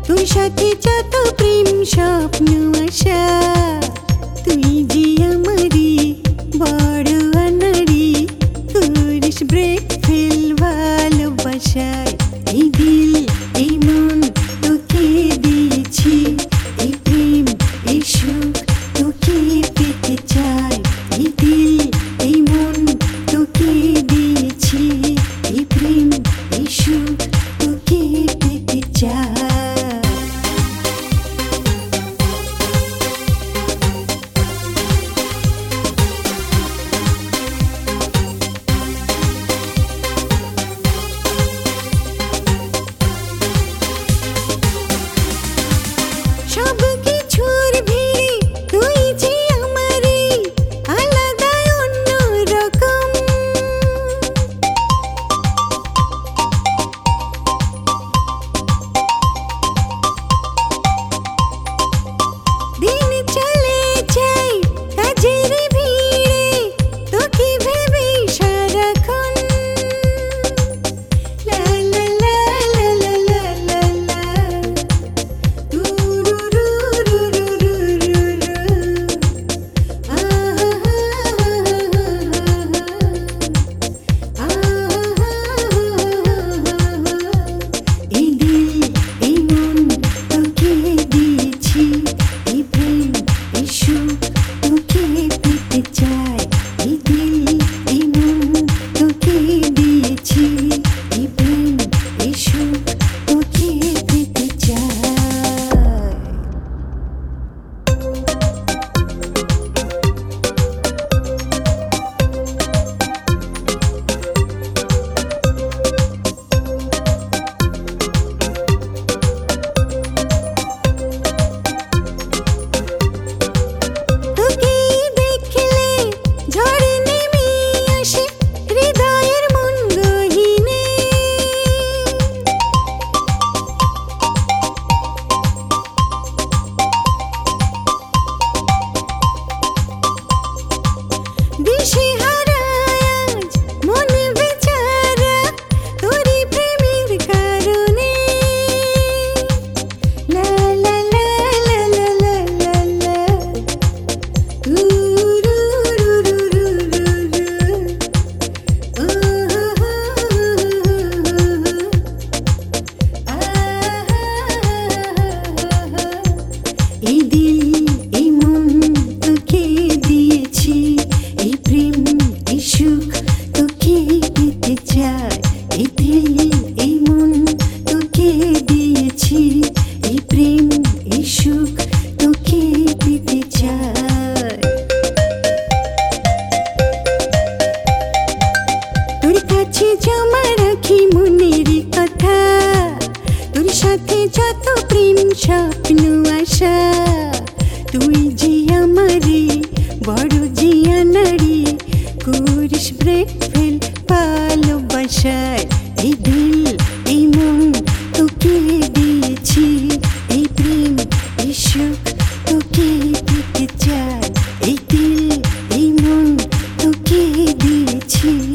তোর সাথে যত প্রেম স্বপ্ন আশা, তুই যে আমারি বড় আনাড়ি, করিস ব্রেক ফেল ভালোবাসায়। এই দিল এই মন তোকে দিয়েছি, এই প্রেম এই সুখ তোকে পেতে চাই। এই দিল এই মন তোকে দিয়েছি, এই প্রেম এই সুখ তোকে পেতে চাই। সব কিছুর ভিড়ে তুই যে আমারে আলাদা অন্যরকম, দিন চলে যায় কাজের ভিড়ে তোকে ভেবে সারাক্ষণ। লা লা লা লা লা লা লা লা, এই দিল এই মন তোকে দিয়েছি, এই প্রেম এই সুখ তোকে পেতে চাই। এই দিল এই মন তোকে দিয়েছি, এই প্রেম এই সুখ তোকে পেতে চাই। তোকে দেখলে ঝড় নেমে আসে হৃদয়ের মন গহীনে, দিশেহারা আজ মন বেচারা তোরই প্রেমের কারণে। লা লা লা লা লা লা লা লা, এই দিল এই মন তোকে দিয়েছি, এই প্রেম এই সুখ তোকে পেতে চাই। এই দিল এই মন তোকে দিয়েছি, এই প্রেম এই সুখ তোকে পেতে চাই। তোর কাছে জমা রাখি মনের কথা, তোর সাথে যত প্রেম স্বপ্ন আশা, তুই যে আমারে বড় জিয়া নারী, করিস ব্রেক ফেল ভালোবাসায়। এই দিল এই মন তোকে দিয়েছি, এই প্রেম এই সুখ তোকে পেতে চাই। এই দিল এই মন তোকে দিয়েছি।